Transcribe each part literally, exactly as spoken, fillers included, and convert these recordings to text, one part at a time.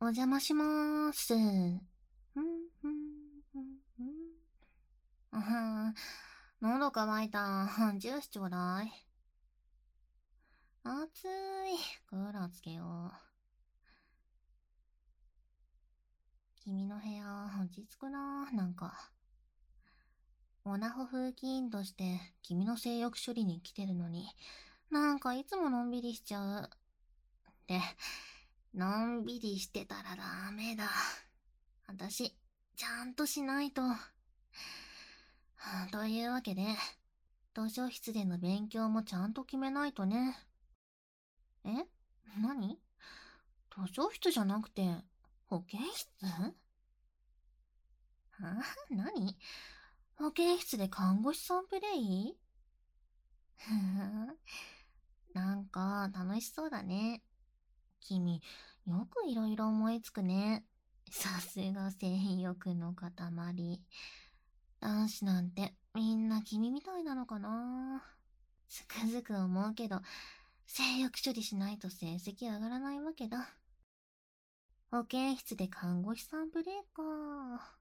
お邪魔しまーす。うん、うん、うん、うん。あはん、喉乾いた。ジュースちょうだい。暑い。クーラーつけよう。君の部屋、落ち着くな、なんか。オナホ風紀委員として君の性欲処理に来てるのに、なんかいつものんびりしちゃう。で、のんびりしてたらダメだ。私、ちゃんとしないと。というわけで、図書室での勉強もちゃんと決めないとね。え？何？図書室じゃなくて、保健室？あ？何？保健室で看護師さんプレイ？ふーん。なんか楽しそうだね。君、よくいろいろ思いつくね。さすが性欲の塊。男子なんてみんな君みたいなのかな。つくづく思うけど、性欲処理しないと成績上がらないわけだ。保健室で看護師さんプレイか。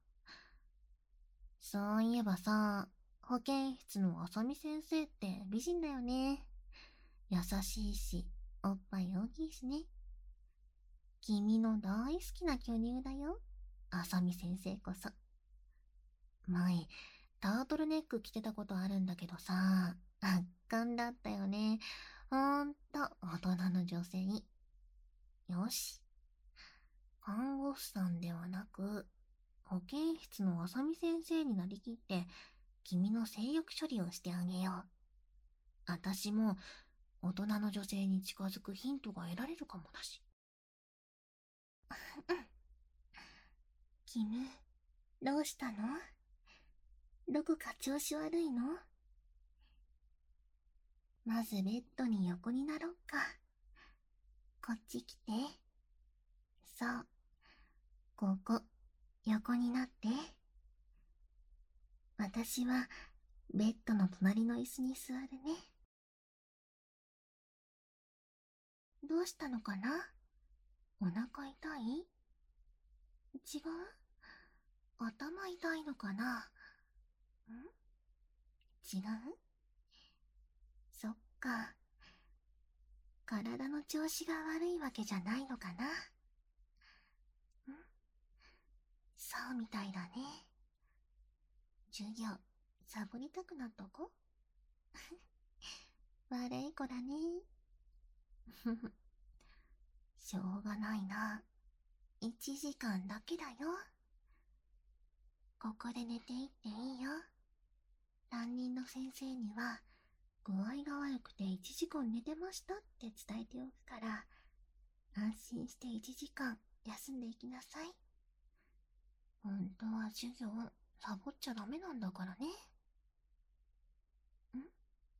そういえばさ、保健室のあさみ先生って美人だよね。優しいし、おっぱい大きいしね。君の大好きな巨乳だよ。あさみ先生こそ。前、タートルネック着てたことあるんだけどさ、圧巻だったよね。ほんと、大人の女性。よし。看護師さんではなく、保健室のあさみ先生になりきって、君の性欲処理をしてあげよう。あたしも、大人の女性に近づくヒントが得られるかもだし。君、どうしたの？どこか調子悪いの？まずベッドに横になろっか。こっち来て。そう。ここ、横になって。私は、ベッドの隣の椅子に座るね。どうしたのかな？お腹痛い？違う？頭痛いのかな？ん？違う？そっか。体の調子が悪いわけじゃないのかな？ん？そうみたいだね。授業、サボりたくなったか？悪い子だね。ふふ。しょうがないな。いちじかんだけだよ。ここで寝ていっていいよ。担任の先生には、具合が悪くていちじかん寝てましたって伝えておくから、安心していちじかん休んでいきなさい。本当は授業、サボっちゃダメなんだからね。ん？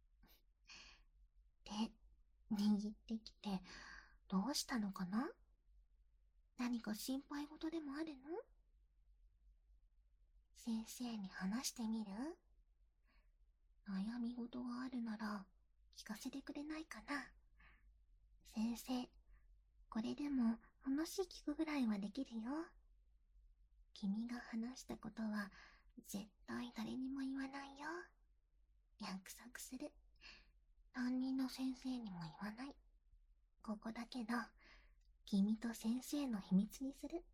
手、握ってきて、どうしたのかな？何か心配事でもあるの？先生に話してみる？悩み事があるなら聞かせてくれないかな？先生、これでも話聞くぐらいはできるよ。君が話したことは絶対誰にも言わないよ。約束する。担任の先生にも言わない。ここだけど、君と先生の秘密にする。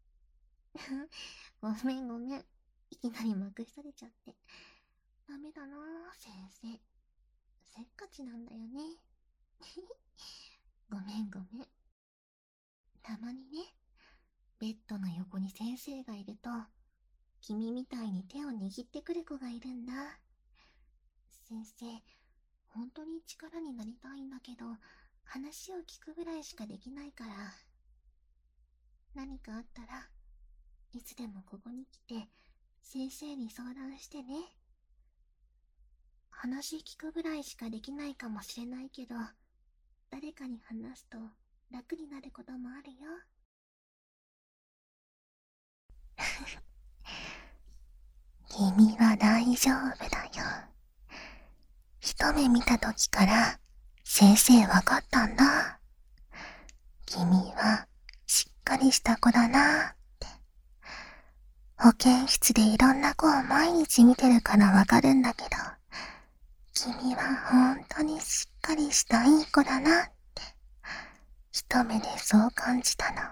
ごめんごめん。いきなりまくしされちゃって。ダメだなぁ、先生。せっかちなんだよね。ごめんごめん。たまにね、ベッドの横に先生がいると、君みたいに手を握ってくる子がいるんだ。先生、本当に力になりたいんだけど、話を聞くぐらいしかできないから。何かあったら、いつでもここに来て、先生に相談してね。話聞くぐらいしかできないかもしれないけど、誰かに話すと楽になることもあるよ。君は大丈夫だよ。一目見た時から先生わかったんだ。君はしっかりした子だなって。保健室でいろんな子を毎日見てるからわかるんだけど、君はほんとにしっかりしたいい子だなって、一目でそう感じたの。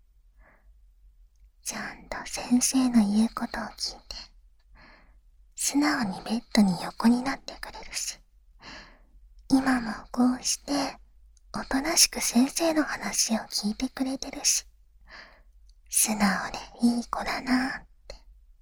ちゃんと先生の言うことを聞いて、素直にベッドに横になってくれるし、今もこうしておとなしく先生の話を聞いてくれてるし、素直でいい子だなって。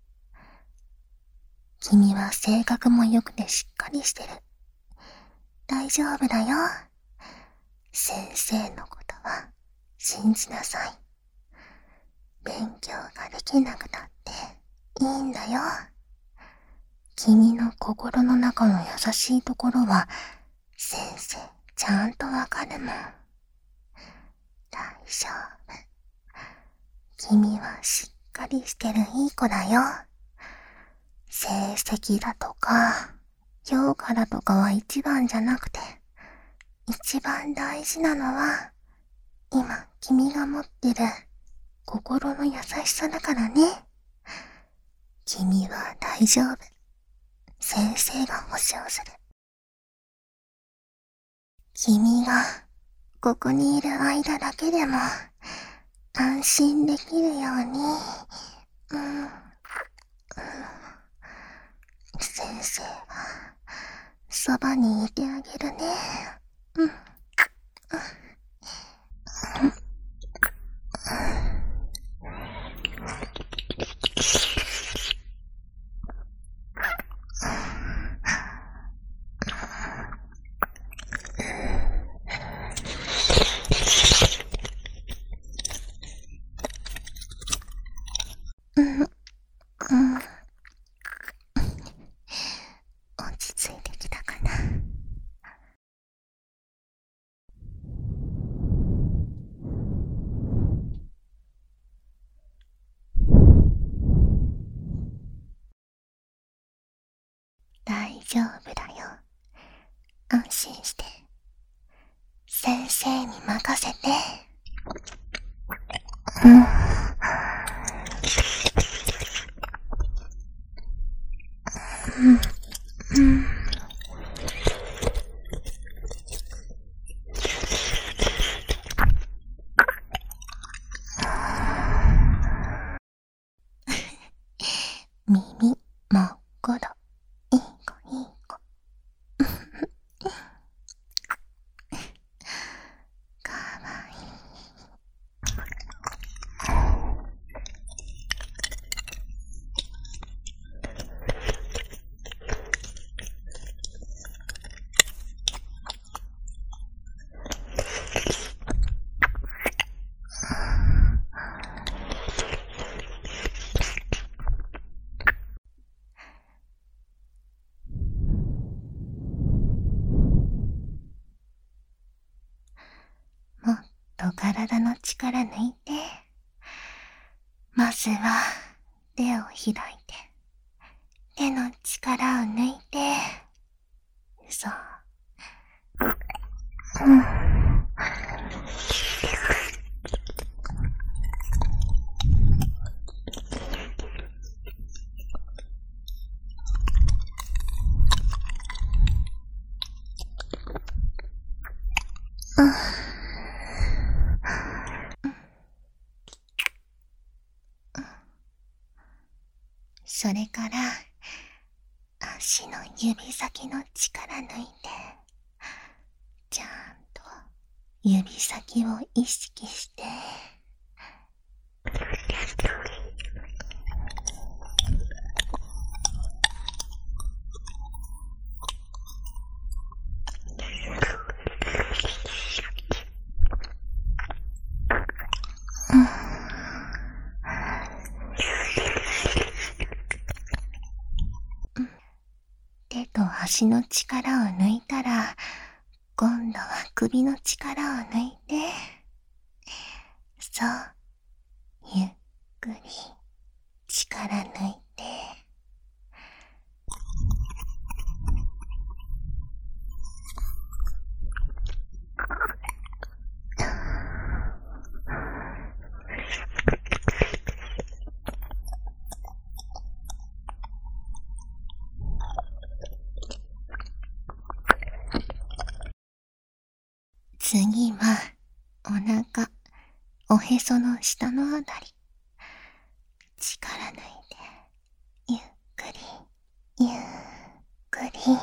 君は性格も良くてしっかりしてる。大丈夫だよ。先生のことは信じなさい。勉強ができなくたっていいんだよ。君の心の中の優しいところは先生ちゃんとわかるもん。大丈夫。君はしっかりしてるいい子だよ。成績だとか評価だとかは一番じゃなくて、一番大事なのは今君が持ってる心の優しさだからね。君は大丈夫。先生が保証する。君がここにいる間だけでも安心できるように、うん、うん、先生はそばにいてあげるね。うん、うん、うん、うん、落ち着いてきたかな。大丈夫だよ。安心して。先生に任せて。うん。うん。うん。耳もっころ。いい子いい子。かわいい。もっと体の力抜いて、まずは手を開いて、手の力を抜いて、そう。うん。うん。それから足の指先の力抜いて、ちゃんと指先を意識して、うん。手と足の力を抜いたら、今度は首の力を抜いて、そう、ゆっくり力抜いて、 はお腹、おへその下のあたり、力抜いてゆっくりゆっくり。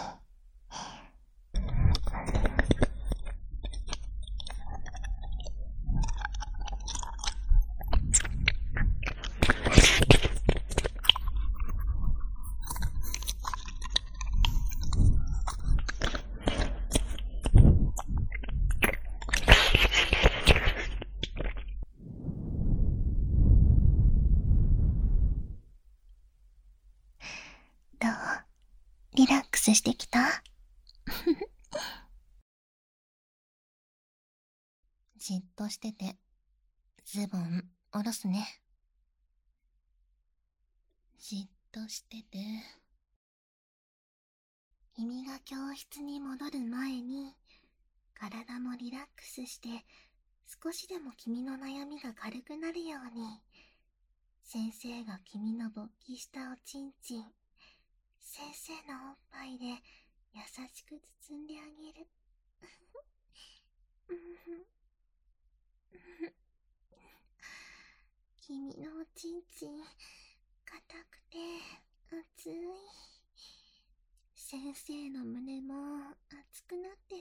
どう？リラックスしてきた？じっとしてて、ズボン下ろすね。じっとしてて。君が教室に戻る前に、体もリラックスして、少しでも君の悩みが軽くなるように、先生が君の勃起したおちんちん、先生のおっぱいで優しく包んであげる。君のおちんちん、硬くて熱い。先生の胸も熱くなってる。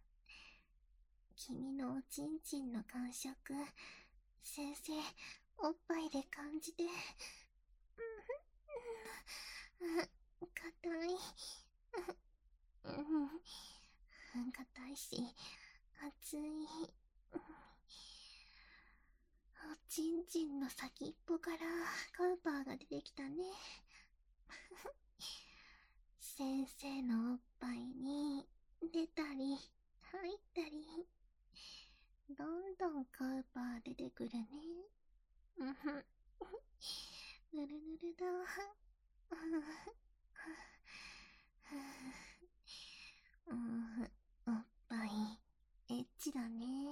君のおちんちんの感触、先生、おっぱいで感じて。硬い。硬いし、熱い。おちんちんの先っぽからカウパーが出てきたね。先生のおっぱいに出たり入ったり、どんどんカウパー出てくるね。ぬるぬるだ。おっぱいエッチだね。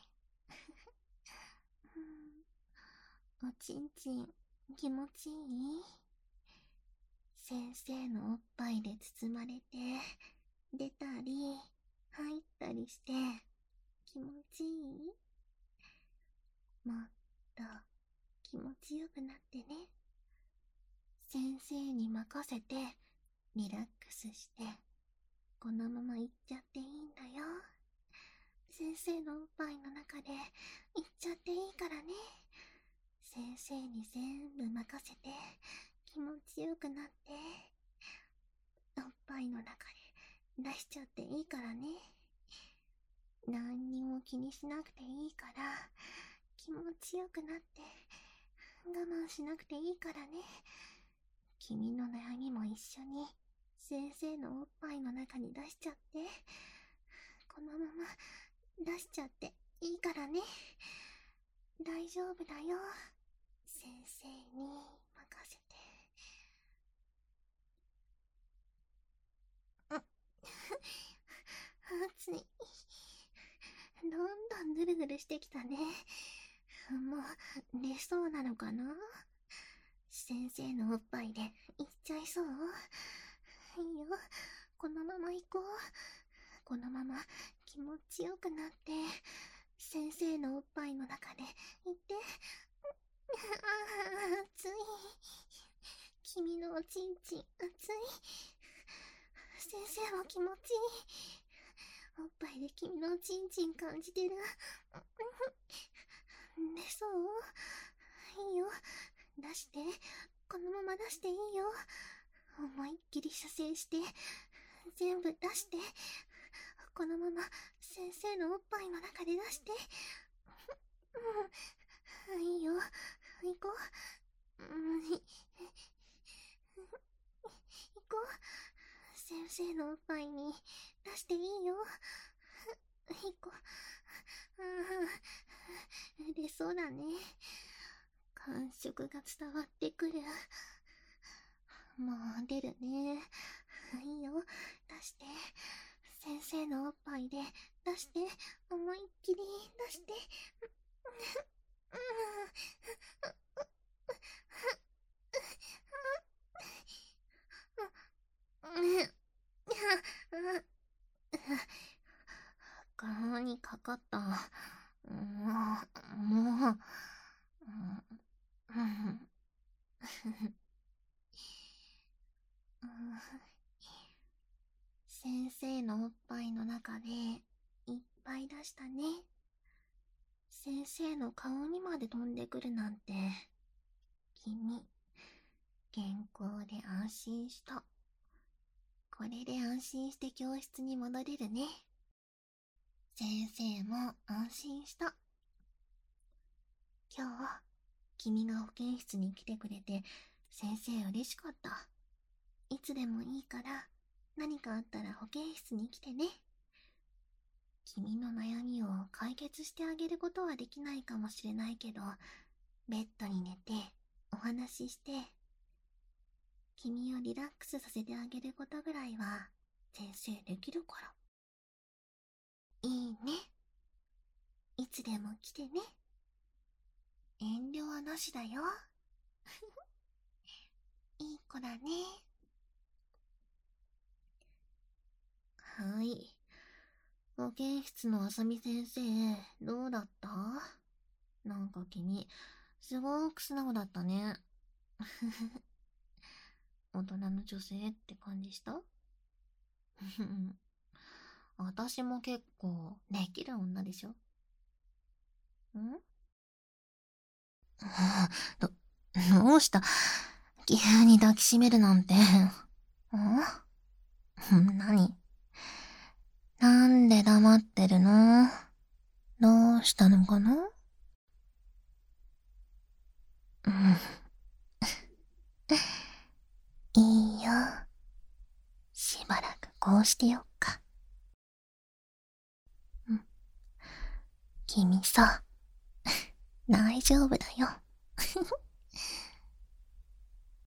おちんちん気持ちいい？先生のおっぱいで包まれて出たり入ったりして気持ちいい？もっと気持ちよくなってね。先生に任せてリラックスしてこのまま行っちゃっていいんだよ。先生のおっぱいの中で行っちゃっていいからね。先生に全部任せて気持ちよくなって、おっぱいの中で出しちゃっていいからね。何にも気にしなくていいから、気持ちよくなって我慢しなくていいからね。君の悩みも一緒に先生のおっぱいの中に出しちゃって、このまま出しちゃっていいからね。大丈夫だよ。先生に任せて。暑い。どんどんぬるぬるしてきたね。もう出そうなのかな？先生のおっぱいで行っちゃいそう？いいよ、このまま行こう。このまま気持ちよくなって先生のおっぱいの中で行って。ああ、熱い。君のおちんちん熱い。先生も気持ちいい。おっぱいで君のおちんちん感じてる。出そう？いいよ、出して。このまま出していいよ。思いっきり射精して全部出して。このまま先生のおっぱいの中で出して。うん、いいよ、行こう。うん、行こう。先生のおっぱいに出していいよ。行こう。ああ、出そうだね。感触が伝わってくる。もう出るね。いいよ、出して。先生のおっぱいで出して。思いっきり出して。顔にかかった。 うん先生のおっぱいの中でいっぱい出したね。先生の顔にまで飛んでくるなんて。君、健康で安心した。これで安心して教室に戻れるね。先生も安心した。今日、君が保健室に来てくれて先生嬉しかった。いつでもいいから何かあったら保健室に来てね。君の悩みを解決してあげることはできないかもしれないけど、ベッドに寝てお話しして君をリラックスさせてあげることぐらいは先生できるから。いいね。いつでも来てね。遠慮はなしだよ。いい子だね。はい。保健室のあさみ先生、どうだった？なんか君、すごく素直だったね。大人の女性って感じした？私も結構できる女でしょ？んど、どうした？急に抱きしめるなんて。ん何？なんで黙ってるの？どうしたのかな？うん。いいよ。しばらくこうしてよっか。うん。君さ、大丈夫だよ。